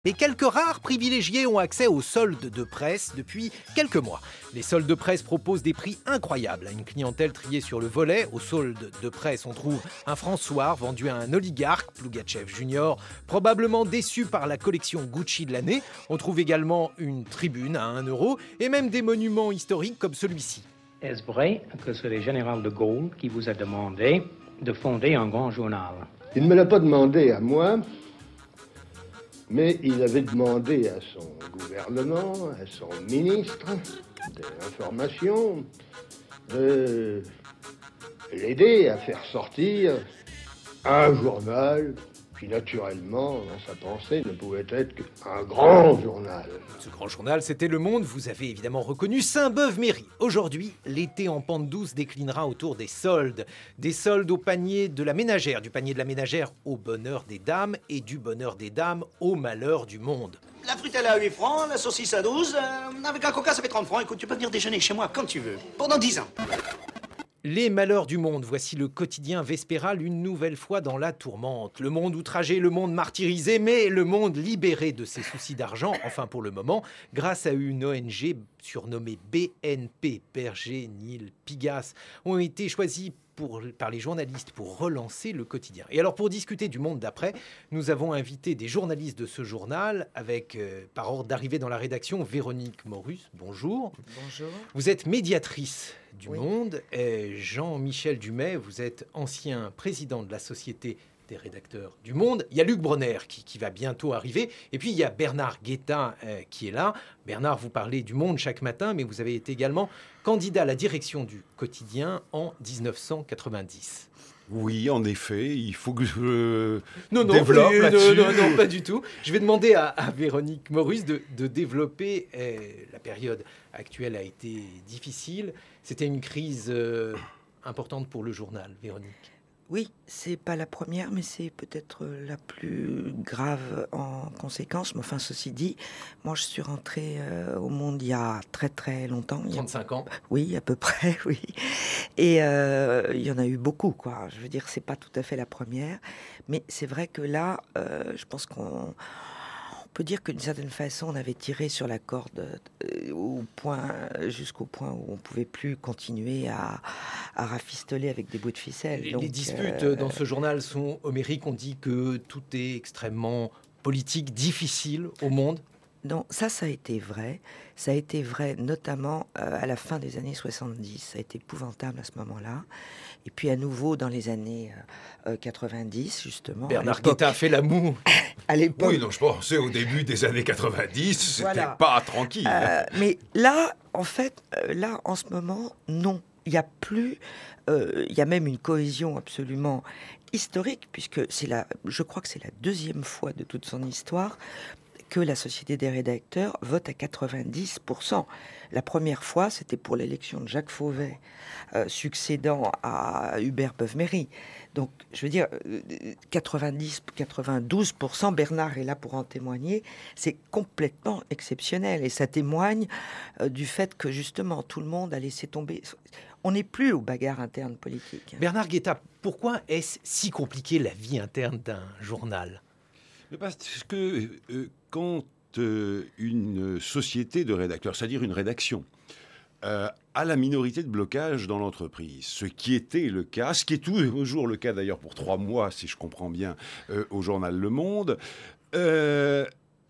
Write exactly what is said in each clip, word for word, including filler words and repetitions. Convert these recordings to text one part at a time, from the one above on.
Mais quelques rares privilégiés ont accès aux soldes de presse depuis quelques mois. Les soldes de presse proposent des prix incroyables à une clientèle triée sur le volet. Aux soldes de presse, on trouve un François vendu à un oligarque, Plougatchev Junior, probablement déçu par la collection Gucci de l'année. On trouve également une tribune à un euro et même des monuments historiques comme celui-ci. Est-ce vrai que c'est le général de Gaulle qui vous a demandé de fonder un grand journal? Il ne me l'a pas demandé à moi, mais il avait demandé à son gouvernement, à son ministre de l'information, de l'aider à faire sortir un journal qui, naturellement, dans sa pensée, ne pouvait être qu'un grand journal. Ce grand journal, c'était Le Monde. Vous avez évidemment reconnu Saint-Beuve-Méry. Aujourd'hui, l'été en pente douce déclinera autour des soldes. Des soldes au panier de la ménagère, du panier de la ménagère au bonheur des dames et du bonheur des dames au malheur du monde. La frite elle est à huit francs, la saucisse à douze, euh, avec un coca ça fait trente francs. Écoute, tu peux venir déjeuner chez moi quand tu veux, pendant dix ans. Les malheurs du monde, voici le quotidien Vespéral une nouvelle fois dans la tourmente. Le monde outragé, le monde martyrisé, mais le monde libéré de ses soucis d'argent, enfin pour le moment, grâce à une O N G surnommée B N P, Berger, Nil, Pigasse, ont été choisis pour, par les journalistes pour relancer le quotidien. Et alors pour discuter du monde d'après, nous avons invité des journalistes de ce journal avec, euh, par ordre d'arrivée dans la rédaction, Véronique Morus. Bonjour. Bonjour. Vous êtes médiatrice du Oui. Monde. Et Jean-Michel Dumais, vous êtes ancien président de la Société des rédacteurs du Monde. Il y a Luc Bronner qui, qui va bientôt arriver. Et puis il y a Bernard Guetta euh, qui est là. Bernard, vous parlez du Monde chaque matin, mais vous avez été également candidat à la direction du quotidien en dix-neuf cent quatre-vingt-dix. Oui, en effet, il faut que je Non, non, développe oui, là-dessus. non, non, non, pas du tout. Je vais demander à, à Véronique Morus de, de développer. euh, la période actuelle a été difficile. C'était une crise euh, importante pour le journal, Véronique. Oui, c'est pas la première, mais c'est peut-être la plus grave en conséquence. Mais enfin, ceci dit, moi, je suis rentrée euh, au Monde il y a très très longtemps. Il y a- trente-cinq ans. Oui, à peu près, oui. Et euh, il y en a eu beaucoup, quoi. Je veux dire, c'est pas tout à fait la première, mais c'est vrai que là, euh, je pense qu'on on peut dire que d'une certaine façon, on avait tiré sur la corde euh, au point, jusqu'au point où on pouvait plus continuer à, à rafistoler avec des bouts de ficelle. Les, Donc, les disputes euh, dans ce journal sont homériques. On dit que tout est extrêmement politique, difficile au Monde. Non, ça, ça a été vrai. Ça a été vrai notamment euh, à la fin des années soixante-dix. Ça a été épouvantable à ce moment-là. Et puis à nouveau dans les années euh, quatre-vingt-dix, justement. Bernard à l'époque- Guetta a fait la moue. À l'époque. Oui, donc je pensais au début des années quatre-vingt-dix, c'était Voilà. pas tranquille. Euh, mais là, en fait, euh, là, en ce moment, non. Il n'y a plus... euh, il y a même une cohésion absolument historique, puisque c'est la, je crois que c'est la deuxième fois de toute son histoire que la Société des rédacteurs vote à quatre-vingt-dix pour cent. La première fois, c'était pour l'élection de Jacques Fauvet, euh, succédant à Hubert Beuve-Méry. Donc, je veux dire, euh, quatre-vingt-dix, quatre-vingt-douze pour cent, Bernard est là pour en témoigner, c'est complètement exceptionnel. Et ça témoigne euh, du fait que, justement, tout le monde a laissé tomber. On n'est plus aux bagarres internes politiques. Bernard Guetta, pourquoi est-ce si compliqué la vie interne d'un journal ? Mais parce que euh, quand euh, une société de rédacteurs, c'est-à-dire une rédaction, euh, a la minorité de blocage dans l'entreprise, ce qui était le cas, ce qui est toujours le cas d'ailleurs pour trois mois, si je comprends bien, euh, au journal Le Monde, euh,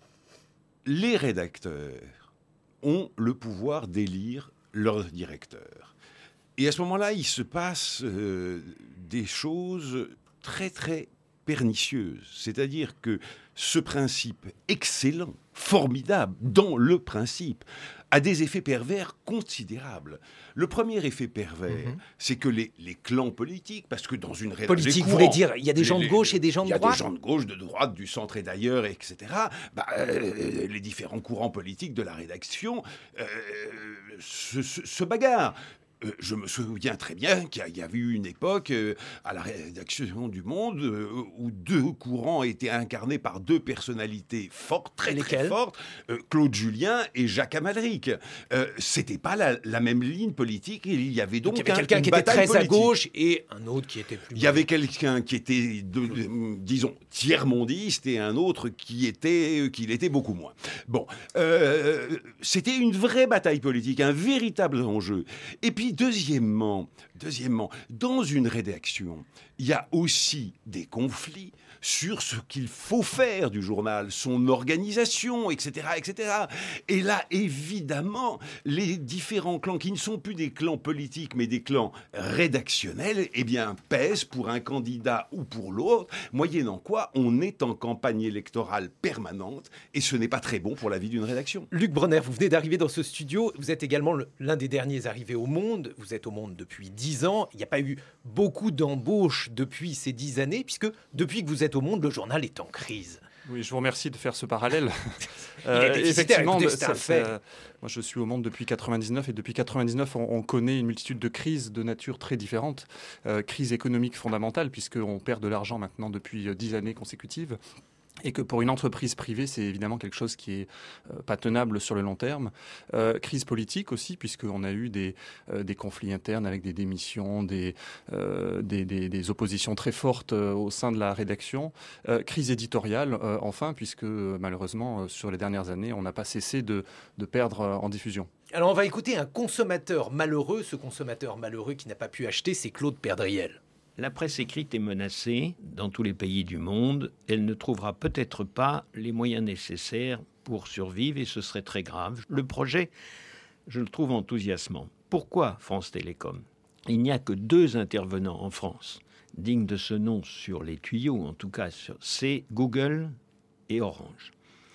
les rédacteurs ont le pouvoir d'élire leur directeur. Et à ce moment-là, il se passe euh, des choses très, très pernicieuses. C'est-à-dire que ce principe excellent, formidable, dans le principe, a des effets pervers considérables. Le premier effet pervers, Mhm. c'est que les, les clans politiques, parce que dans une rédaction... Politique, vous voulez dire, il y a des gens de gauche et des gens de Il y a droite ? des gens de gauche, de droite, du centre et d'ailleurs, et cetera. Bah, euh, les différents courants politiques de la rédaction euh, se, se- se bagarrent. euh, je me souviens très bien qu'il y avait eu une époque euh, à la rédaction du Monde euh, où deux courants étaient incarnés par deux personnalités fortes, très Lesquelles? très fortes, euh, Claude Julien et Jacques Amalric. Euh, c'était pas la, la même ligne politique. Il y avait donc, Donc il y avait un, quelqu'un une qui était bataille très à politique. gauche et un autre qui était plus... Il y avait quelqu'un qui était, de, de, disons, tiers-mondiste et un autre qui était, qui l'était beaucoup moins. Bon, euh, c'était une vraie bataille politique, un véritable enjeu. Et puis, deuxièmement, deuxièmement, dans une rédaction, il y a aussi des conflits sur ce qu'il faut faire du journal, son organisation, et cetera, et cetera. Et là, évidemment, les différents clans, qui ne sont plus des clans politiques, mais des clans rédactionnels, eh bien, pèsent pour un candidat ou pour l'autre, moyennant quoi on est en campagne électorale permanente, et ce n'est pas très bon pour la vie d'une rédaction. Luc Bronner, vous venez d'arriver dans ce studio, vous êtes également le, l'un des derniers arrivés au Monde, vous êtes au Monde depuis dix ans, il n'y a pas eu beaucoup d'embauches depuis ces dix années, puisque depuis que vous êtes au Monde, le journal est en crise. Oui, je vous remercie de faire ce parallèle. Il est déficitaire, écoutez, c'est un fait. euh, moi, je suis au Monde depuis quatre-vingt-dix-neuf et depuis quatre-vingt-dix-neuf, on, on connaît une multitude de crises de nature très différentes. Euh, crise économique fondamentale, puisqu'on perd de l'argent maintenant depuis dix années consécutives. Et que pour une entreprise privée, c'est évidemment quelque chose qui est euh, pas tenable sur le long terme. Euh, crise politique aussi, puisqu'on a eu des, euh, des conflits internes avec des démissions, des, euh, des, des, des oppositions très fortes euh, au sein de la rédaction. Euh, crise éditoriale, euh, enfin, puisque euh, malheureusement, euh, sur les dernières années, on n'a pas cessé de, de perdre euh, en diffusion. Alors on va écouter un consommateur malheureux. Ce consommateur malheureux qui n'a pas pu acheter, c'est Claude Perdriel. La presse écrite est menacée dans tous les pays du monde. Elle ne trouvera peut-être pas les moyens nécessaires pour survivre et ce serait très grave. Le projet, je le trouve enthousiasmant. Pourquoi France Télécom ? Il n'y a que deux intervenants en France dignes de ce nom sur les tuyaux, en tout cas, sur, c'est Google et Orange.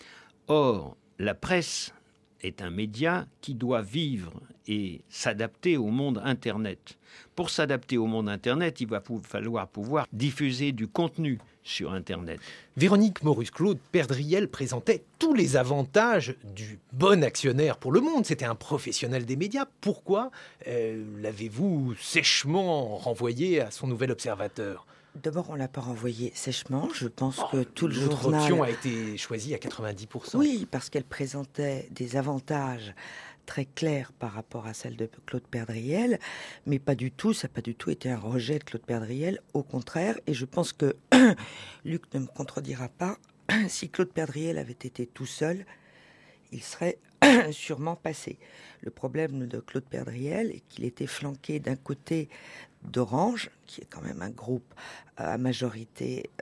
Or, la presse est un média qui doit vivre et s'adapter au monde Internet. Pour s'adapter au monde Internet, il va falloir pouvoir diffuser du contenu sur Internet. Véronique Morus, Claude Perdriel présentait tous les avantages du bon actionnaire pour le Monde. C'était un professionnel des médias. Pourquoi euh, l'avez-vous sèchement renvoyé à son nouvel observateur ? D'abord, on ne l'a pas renvoyé sèchement. Je pense oh, que tout le l'autre journal... option a été choisie à quatre-vingt-dix pour cent. Oui, parce qu'elle présentait des avantages très clairs par rapport à celle de Claude Perdriel, mais pas du tout, ça n'a pas du tout été un rejet de Claude Perdriel, au contraire, et je pense que Luc ne me contredira pas, si Claude Perdriel avait été tout seul, il serait sûrement passé. Le problème de Claude Perdriel est qu'il était flanqué d'un côté d'Orange, qui est quand même un groupe à majorité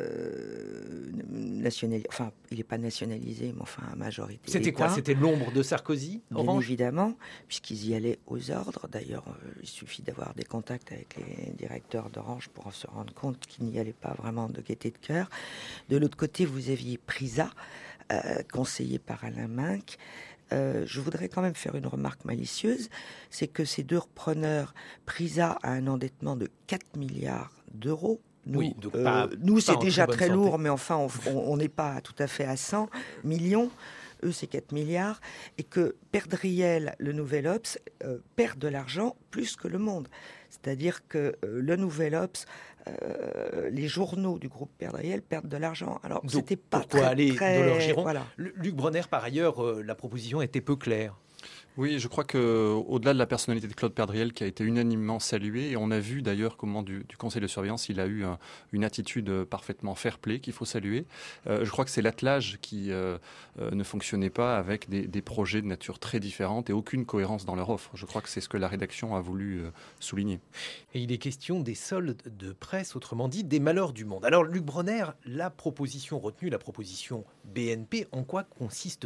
euh, nationalisée, enfin, il n'est pas nationalisé, mais enfin, à majorité C'était d'État. quoi ? C'était l'ombre de Sarkozy, Bien Orange ? évidemment, puisqu'ils y allaient aux ordres. D'ailleurs, euh, il suffit d'avoir des contacts avec les directeurs d'Orange pour se rendre compte qu'ils n'y allaient pas vraiment de gaieté de cœur. De l'autre côté, vous aviez Prisa, euh, conseillé par Alain Minc. Euh, je voudrais quand même faire une remarque malicieuse, c'est que ces deux repreneurs, Prisa a un endettement de quatre milliards d'euros. Nous, Oui, donc euh, pas- nous pas c'est en déjà très très bonne santé. lourd, mais enfin, on n'est pas tout à fait à cent millions. Eux, c'est quatre milliards. Et que Perdriel, le Nouvel Obs, euh, perd de l'argent plus que le Monde. C'est-à-dire que euh, le Nouvel Obs, euh, les journaux du groupe Perdriel perdent de l'argent. Alors, Donc, c'était pas pourquoi très, aller très... dans leur giron ? Voilà. Luc Bronner, par ailleurs, euh, la proposition était peu claire. Oui, je crois qu'au-delà de la personnalité de Claude Perdriel, qui a été unanimement saluée, et on a vu d'ailleurs qu'au moment du, du conseil de surveillance, il a eu un, une attitude parfaitement fair-play qu'il faut saluer. Euh, je crois que c'est l'attelage qui euh, euh, ne fonctionnait pas avec des, des projets de nature très différente et aucune cohérence dans leur offre. Je crois que c'est ce que la rédaction a voulu euh, souligner. Et il est question des soldes de presse, autrement dit, des malheurs du monde. Alors, Luc Bronner, la proposition retenue, la proposition B N P, en quoi consiste-t-elle ?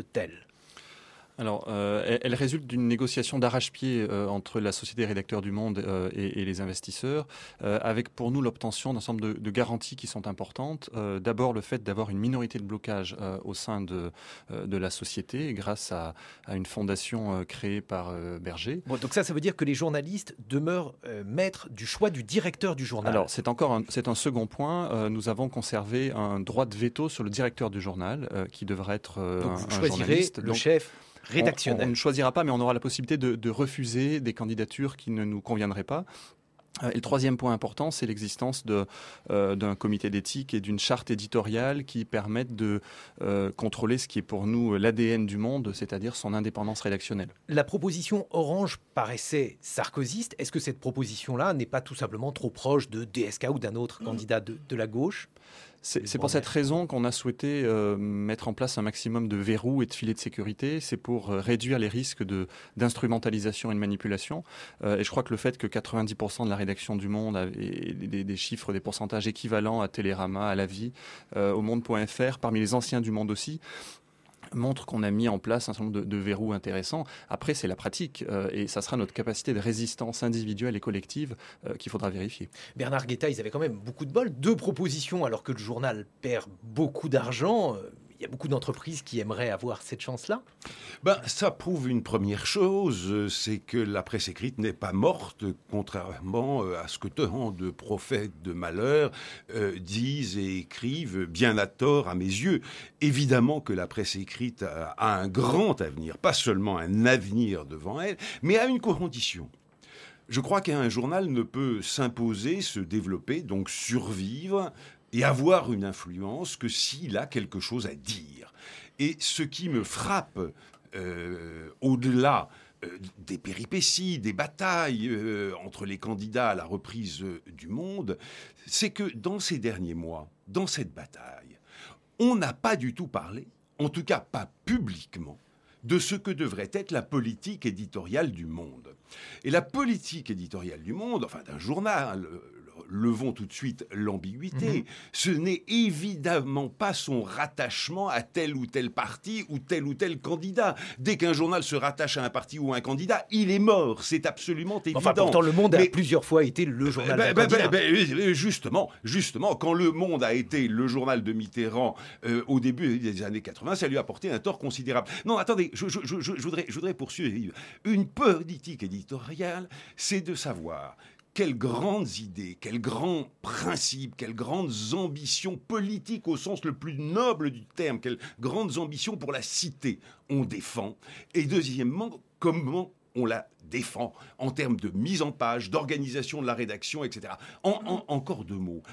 Alors, euh, elle, elle résulte d'une négociation d'arrache-pied euh, entre la Société Rédacteurs du Monde euh, et, et les investisseurs, euh, avec pour nous l'obtention d'un certain nombre de, de garanties qui sont importantes. Euh, d'abord, le fait d'avoir une minorité de blocage euh, au sein de, euh, de la société, grâce à, à une fondation euh, créée par euh, Berger. Bon, donc ça, ça veut dire que les journalistes demeurent euh, maîtres du choix du directeur du journal. Alors, c'est encore un, c'est un second point. Euh, nous avons conservé un droit de veto sur le directeur du journal, euh, qui devrait être euh, donc un, vous un choisirez journaliste. le Donc, chef. rédactionnel. On, on ne choisira pas, mais on aura la possibilité de, de refuser des candidatures qui ne nous conviendraient pas. Et le troisième point important, c'est l'existence de, euh, d'un comité d'éthique et d'une charte éditoriale qui permettent de euh, contrôler ce qui est pour nous l'A D N du Monde, c'est-à-dire son indépendance rédactionnelle. La proposition Orange paraissait sarkozyste. Est-ce que cette proposition-là n'est pas tout simplement trop proche de D S K ou d'un autre candidat de, de la gauche ? C'est, c'est pour cette raison qu'on a souhaité euh, mettre en place un maximum de verrous et de filets de sécurité. C'est pour euh, réduire les risques de, d'instrumentalisation et de manipulation. Euh, et je crois que le fait que quatre-vingt-dix pour cent de la rédaction du Monde ait des, des chiffres, des pourcentages équivalents à Télérama, à La Vie, euh, au Monde point F R, parmi les anciens du Monde aussi, montre qu'on a mis en place un certain nombre de, de verrous intéressants. Après, c'est la pratique euh, et ça sera notre capacité de résistance individuelle et collective euh, qu'il faudra vérifier. Bernard Guetta, ils avaient quand même beaucoup de bol. Deux propositions alors que le journal perd beaucoup d'argent. Il y a beaucoup d'entreprises qui aimeraient avoir cette chance-là. Ben, ça prouve une première chose, c'est que la presse écrite n'est pas morte, contrairement à ce que tant de prophètes de malheur euh, disent et écrivent, bien à tort à mes yeux. Évidemment que la presse écrite a, a un grand avenir, pas seulement un avenir devant elle, mais à une condition. Je crois qu'un journal ne peut s'imposer, se développer, donc survivre, et avoir une influence que s'il a quelque chose à dire. Et ce qui me frappe, euh, au-delà euh, des péripéties, des batailles euh, entre les candidats à la reprise euh, du Monde, c'est que dans ces derniers mois, dans cette bataille, on n'a pas du tout parlé, en tout cas pas publiquement, de ce que devrait être la politique éditoriale du Monde. Et la politique éditoriale du Monde, enfin d'un journal, levons tout de suite l'ambiguïté, mmh. ce n'est évidemment pas son rattachement à tel ou tel parti ou tel ou tel candidat. Dès qu'un journal se rattache à un parti ou à un candidat, il est mort, c'est absolument évident. Enfin, pourtant, Le Monde Mais... a plusieurs fois été le journal ben, d'un ben, candidat. Ben, ben, justement, justement, quand Le Monde a été le journal de Mitterrand euh, au début des années quatre-vingts, ça lui a porté un tort considérable. Non, attendez, je, je, je, je, voudrais, je voudrais poursuivre. Une politique éditoriale, c'est de savoir quelles grandes idées, quels grands principes, quelles grandes ambitions politiques au sens le plus noble du terme, quelles grandes ambitions pour la cité on défend. Et deuxièmement, comment on la défend en termes de mise en page, d'organisation de la rédaction, et cetera. En, en, encore deux mots.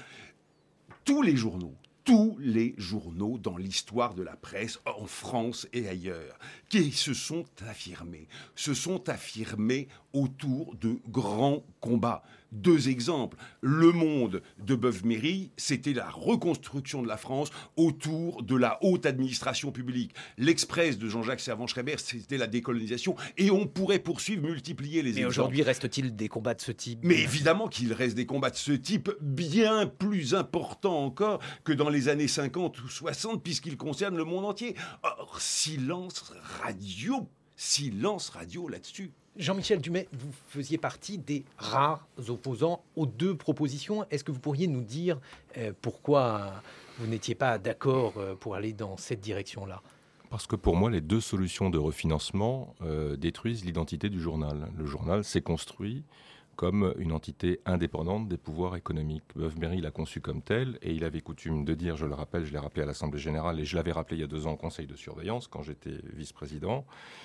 Tous les journaux, tous les journaux dans l'histoire de la presse, en France et ailleurs, qui se sont affirmés, se sont affirmés autour de grands combats. Deux exemples. Le Monde de Beuve-Méry, c'était la reconstruction de la France autour de la haute administration publique. L'Express de Jean-Jacques Servan-Schreiber, c'était la décolonisation. Et on pourrait poursuivre, multiplier les exemples. Mais aujourd'hui, reste-t-il des combats de ce type ? Mais évidemment qu'il reste des combats de ce type bien plus importants encore que dans les années cinquante ou soixante, puisqu'ils concernent le monde entier. Or, silence radio, silence radio là-dessus. Jean-Michel Dumet, vous faisiez partie des rares opposants aux deux propositions. Est-ce que vous pourriez nous dire euh, pourquoi vous n'étiez pas d'accord euh, pour aller dans cette direction-là ? Parce que pour moi, les deux solutions de refinancement euh, détruisent l'identité du journal. Le journal s'est construit comme une entité indépendante des pouvoirs économiques. Beuve-Méry l'a conçu comme tel, et il avait coutume de dire, je le rappelle, je l'ai rappelé à l'Assemblée générale, et je l'avais rappelé il y a deux ans au Conseil de surveillance, quand j'étais vice-président.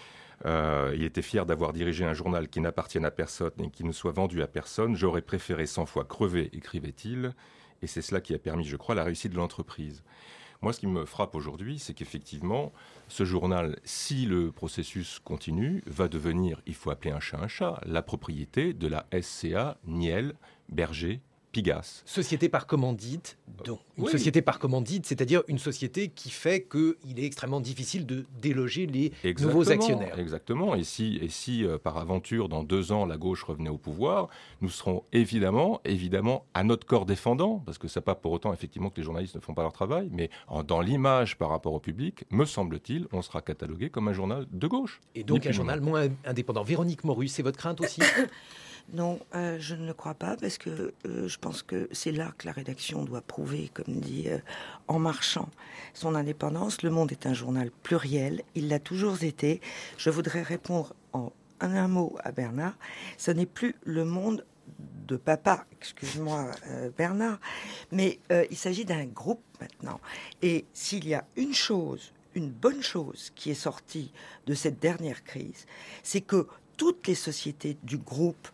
Euh, il était fier d'avoir dirigé un journal qui n'appartienne à personne et qui ne soit vendu à personne. J'aurais préféré cent fois crever, écrivait-il, et c'est cela qui a permis, je crois, la réussite de l'entreprise. Moi, ce qui me frappe aujourd'hui, c'est qu'effectivement, ce journal, si le processus continue, va devenir, il faut appeler un chat un chat, la propriété de la S C A Niel Berger Pigasse. Société par commandite, donc une oui. société par commandite, c'est-à-dire une société qui fait qu'il est extrêmement difficile de déloger les exactement, nouveaux actionnaires. Exactement. Et si, et si euh, par aventure, dans deux ans, la gauche revenait au pouvoir, nous serons évidemment, évidemment à notre corps défendant, parce que ça n'est pas pour autant effectivement que les journalistes ne font pas leur travail, mais en, dans l'image par rapport au public, me semble-t-il, on sera catalogué comme un journal de gauche. Et donc un journal moins indépendant. Véronique Morus, c'est votre crainte aussi ? Non, euh, je ne le crois pas, parce que euh, je pense que c'est là que la rédaction doit prouver, comme dit euh, en marchant, son indépendance. Le Monde est un journal pluriel, il l'a toujours été. Je voudrais répondre en un, un mot à Bernard. Ce n'est plus le Monde de papa, excuse-moi euh, Bernard, mais euh, il s'agit d'un groupe maintenant. Et s'il y a une chose une bonne chose qui est sortie de cette dernière crise, c'est que toutes les sociétés du groupe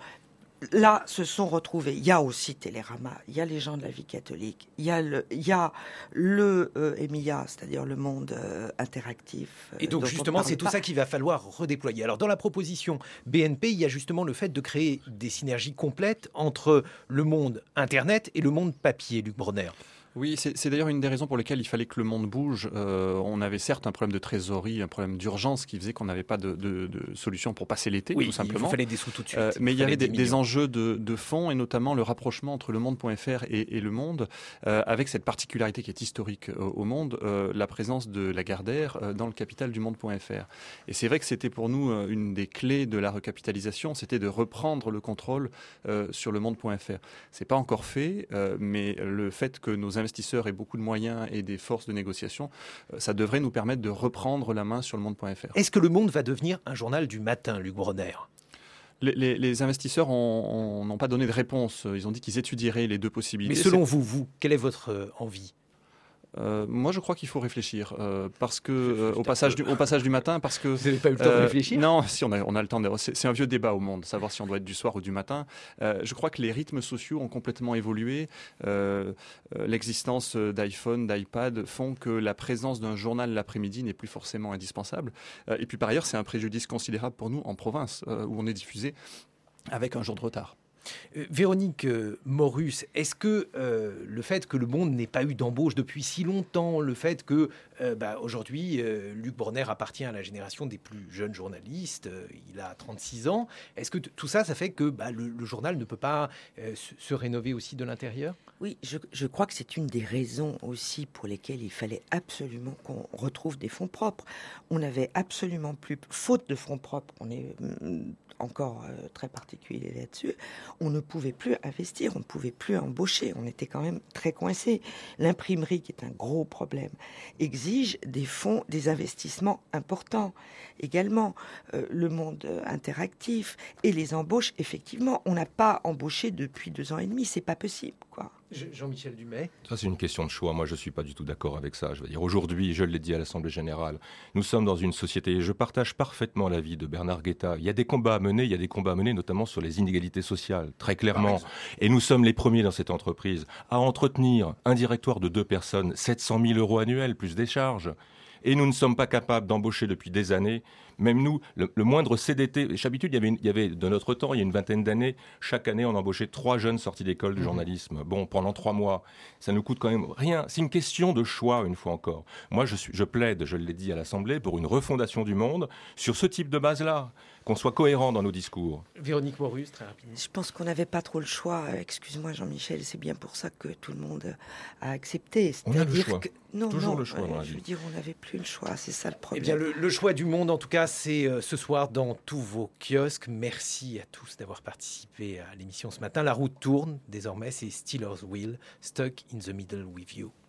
là se sont retrouvées. Il y a aussi Télérama, il y a les gens de la vie catholique, il y a le, il y a le euh, E M I A, c'est-à-dire le monde euh, interactif. Euh, Et donc justement, c'est tout pas. ça qu'il va falloir redéployer. Alors dans la proposition B N P, il y a justement le fait de créer des synergies complètes entre le monde Internet et le monde papier, Luc Bronner. Oui, c'est, c'est d'ailleurs une des raisons pour lesquelles il fallait que le monde bouge. Euh, on avait certes un problème de trésorerie, un problème d'urgence qui faisait qu'on n'avait pas de, de, de solution pour passer l'été, oui, tout simplement. Il fallait des sous tout de suite. Euh, mais il y avait des, des, des enjeux de, de fond et notamment le rapprochement entre le monde.fr et, et le monde, euh, avec cette particularité qui est historique euh, au monde, euh, la présence de Lagardère euh, dans le capital du monde.fr. Et c'est vrai que c'était pour nous euh, une des clés de la recapitalisation, c'était de reprendre le contrôle euh, sur le monde.fr. C'est pas encore fait, euh, mais le fait que nos investisseurs aient beaucoup de moyens et des forces de négociation, ça devrait nous permettre de reprendre la main sur le monde.fr. Est-ce que le Monde va devenir un journal du matin, Luc Bronner ? Les, les, les investisseurs n'ont pas donné de réponse. Ils ont dit qu'ils étudieraient les deux possibilités. Mais selon vous, vous, quelle est votre euh, envie ? Euh, moi, je crois qu'il faut réfléchir euh, parce que euh, au passage du au passage du matin, parce que vous n'avez pas eu le temps euh, de réfléchir. Non, si on a on a le temps. De, c'est, c'est un vieux débat au Monde, savoir si on doit être du soir ou du matin. Euh, je crois que les rythmes sociaux ont complètement évolué. Euh, euh, l'existence d'iPhone, d'iPad font que la présence d'un journal l'après-midi n'est plus forcément indispensable. Euh, et puis par ailleurs, c'est un préjudice considérable pour nous en province euh, où on est diffusé avec un jour de retard. Euh, Véronique euh, Morus, est-ce que euh, le fait que le Monde n'ait pas eu d'embauche depuis si longtemps, le fait que euh, bah, aujourd'hui euh, Luc Bronner appartient à la génération des plus jeunes journalistes, euh, il a trente-six ans, est-ce que t- tout ça, ça fait que bah, le, le journal ne peut pas euh, se, se rénover aussi de l'intérieur ? Oui, je, je crois que c'est une des raisons aussi pour lesquelles il fallait absolument qu'on retrouve des fonds propres. On n'avait absolument plus, faute de fonds propres, on est mm, encore euh, très particulier là-dessus, on ne pouvait plus investir, on ne pouvait plus embaucher, on était quand même très coincés. L'imprimerie, qui est un gros problème, exige des fonds, des investissements importants. Également, euh, le monde interactif et les embauches, effectivement, on n'a pas embauché depuis deux ans et demi, c'est pas possible, quoi. Jean-Michel Dumais. Ça, c'est une question de choix. Moi, je ne suis pas du tout d'accord avec ça. Je veux dire, aujourd'hui, je l'ai dit à l'Assemblée générale, nous sommes dans une société, et je partage parfaitement l'avis de Bernard Guetta. Il y a des combats à mener, il y a des combats à mener, notamment sur les inégalités sociales, très clairement. Et nous sommes les premiers dans cette entreprise à entretenir un directoire de deux personnes, sept cent mille euros annuels, plus des charges. Et nous ne sommes pas capables d'embaucher depuis des années. Même nous, le, le moindre C D T, d'habitude, il y avait, une, il y avait de notre temps, il y a une vingtaine d'années, chaque année, on embauchait trois jeunes sortis d'école de journalisme. Bon, pendant trois mois, ça nous coûte quand même rien. C'est une question de choix, une fois encore. Moi, je, suis, je plaide, je l'ai dit à l'Assemblée, pour une refondation du Monde sur ce type de base-là, qu'on soit cohérent dans nos discours. Véronique Morus, très rapidement. Je pense qu'on n'avait pas trop le choix. Excuse-moi, Jean-Michel, c'est bien pour ça que tout le monde a accepté. On a le choix. Que... Non, Toujours non, le choix. Euh, je veux dire, on n'avait plus le choix. C'est ça le problème. Eh bien, le, le choix du Monde, en tout cas, c'est euh, ce soir dans tous vos kiosques. Merci à tous d'avoir participé à l'émission ce matin. La route tourne. Désormais, c'est Steelers Wheel, Stuck in the Middle with You.